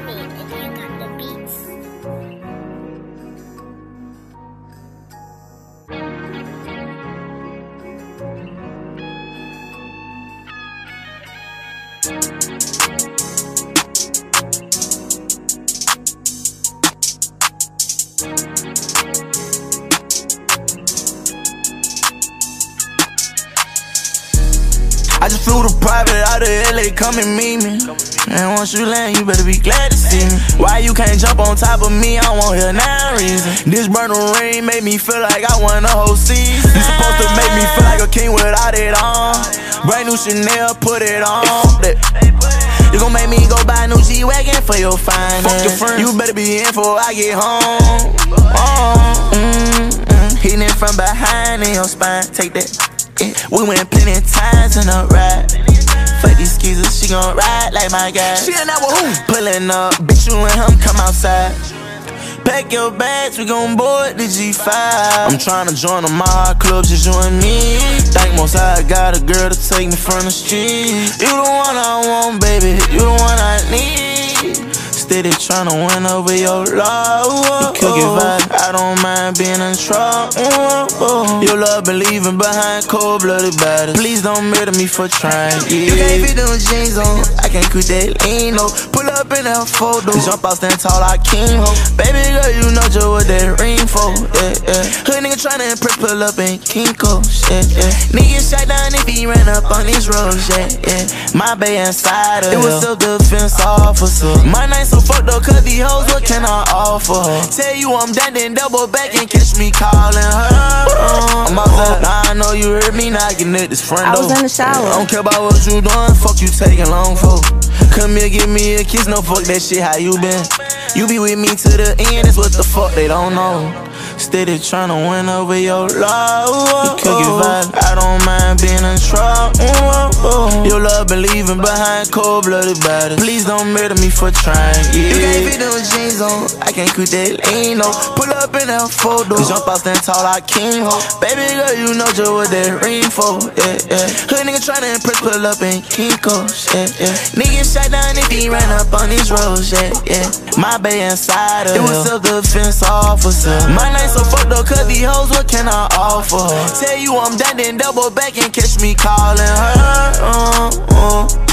Mohammed, and you got the beats. I just flew the private out of LA, come and meet me. And once you land, you better be glad to see me. Why you can't jump on top of me? I won't hear no reason. This burning rain made me feel like I won the whole season. You supposed to make me feel like a king without it on. Brand new Chanel, put it on. You gon' make me go buy a new G-Wagon for your finance. Fuck your friends. You better be in before I get home. Hitting it from behind in your spine, take that. We went plenty times in a ride. Fuck these skeezers, she gon' ride like my guy. She ain't out with who? Pullin' up, bitch, you and him come outside. Pack your bags, we gon' board the G5. I'm tryna join the mob club, just you and me. Think most I got a girl to take me from the street. You the one I want, baby, you the one I need. Steady tryna win over your love. You cookie vibe, I don't mind being in trouble. Your love been leaving behind cold-blooded batters. Please don't murder me for trying. You can't fit them jeans on, I can't quit that lean, no. Pull up in that photo, jump out stand tall like King Ho. Baby girl, you know just what that ring for, yeah, yeah. Hood nigga tryna impress, pull up in Kinko, yeah, yeah. Nigga shot down if he ran up on these roads, yeah, yeah. My bay inside of it was self-defense officer. My night so fucked up, cause these hoes, what can I offer her? Tell you I'm down, then double back and catch me calling her. I'm outside, now I know you heard me knocking at this front door. I was in the shower. I don't care about what you doing, fuck you taking long for. Come here, give me a kiss, no fuck that shit, how you been? You be with me to the end, it's what the fuck they don't know. Steady tryna win over your love. You cookie vibe, I don't mind being in trouble. Your love been leaving behind cold-blooded batters. Please don't murder me for trying, yeah. You can't fit them jeans on, I can't quit that lean, no. Pull up in that photo, jump out stand tall like King Ho. Baby girl, you know just what that ring for, yeah, yeah. Hood nigga tryna impress, pull up in Kinko, yeah, yeah. Nigga shot down if he ran up on these roads, yeah, yeah. My bay inside of it was self-defense officer. My night so fucked up, cause these hoes, what can I offer her? Tell you I'm down, then double back and catch me calling her.